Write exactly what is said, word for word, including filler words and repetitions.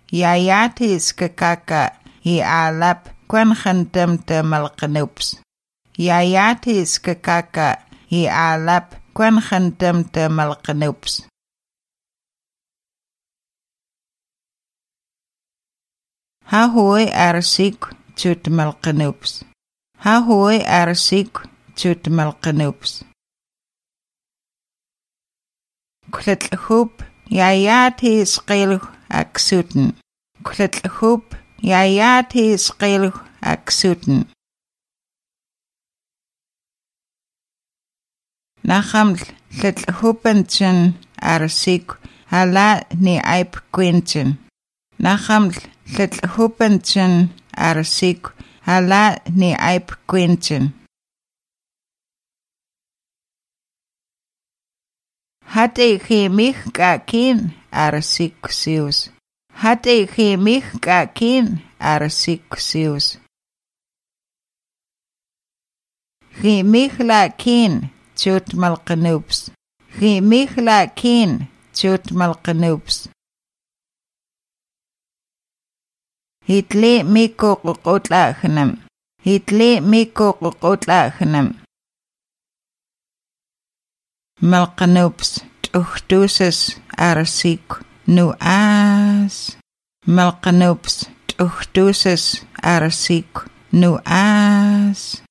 Yayatis kakaka hi alap kwan khantamta malqanups. Yayatis kakaka hi alap kwan khantamta malqanups. Ha hoy arsik chut malqanups. Ha hoy arsik chut malqanups. Kulatlhup yayatis qilu aksuten. Kulatlhup yayatis qilu aksuten. Nachaml tlatlhupanchen arsik hala ni aip quinchen. Nachaml tlatlhupanchen arsik hala ni aip quinchen. Hate himich kakin arsik sius. Hate himich kakin arsik sius. Himich lakin chut malqanups. Himich lakin chut malqanups. Hitli miko qutlahnam. Hitli miko qutlahnam. Malqanups tuhtusas arsik nuas. Malqanups tuhtusas arsik nuas.